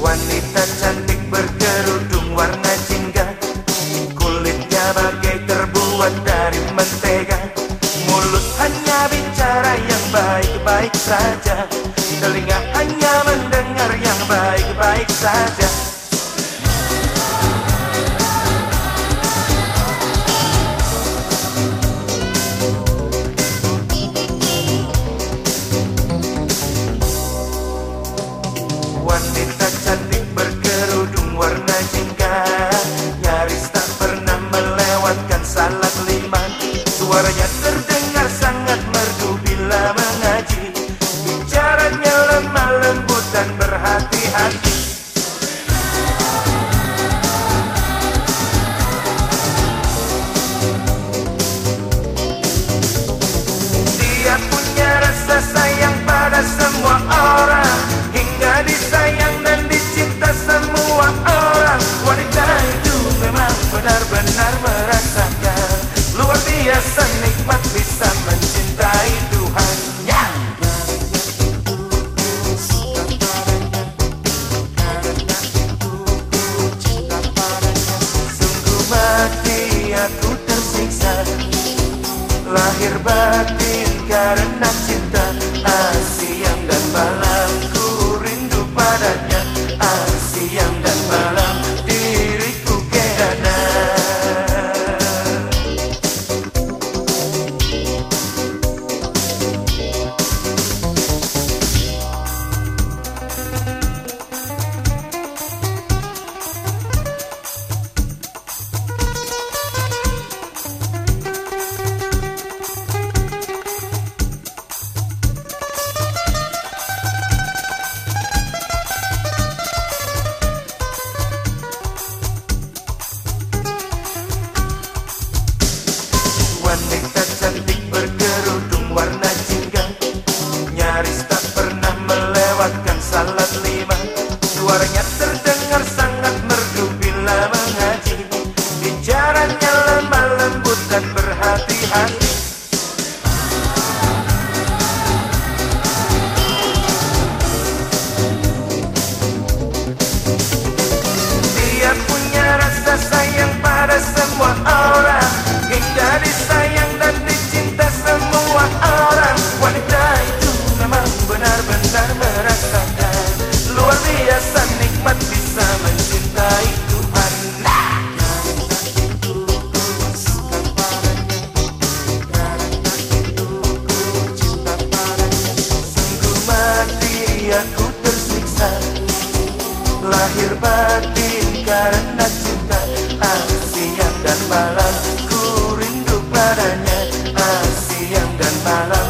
Wanita cantik berkerudung warna jingga, kulitnya bagai terbuat dari mentega. Mulut hanya bicara yang baik-baik saja, telinga hanya mendengar yang baik-baik saja. Wanita cantik berkerudung warna jingga, nyaris tak pernah melewatkan salat lima. Suaranya terdengar sangat merdu bila mengaji, bicaranya lemah lembut dan berhati-hati. Dia punya rasa sayang pada semua orang, hingga disayang dan dicinta semua orang. Wanita itu memang benar-benar merasakan luar biasa nikmat bisa mencintai Tuhannya. Sungguh mati aku tersiksa, lahir batin karena cinta. Siang dan malam ku rindu padanya, siang dan malam diriku kedana. Wanita cantik berkerudung warna jingga, nyaris tak pernah melewatkan salat lima. Suaranya terdengar sangat merdu bila mengaji, bicaranya lemah lembut dan berhati-hati. Dia punya rasa sayang pada semua orang, hingga disayang dan dicinta semua orang. Wanita itu memang benar-benar merasakan luar biasa nikmat bisa mencintai Tuhan. Sungguh mati aku tersiksa, lahir batin karena cinta. Siang dan malam ku rindu padanya, siang dan malam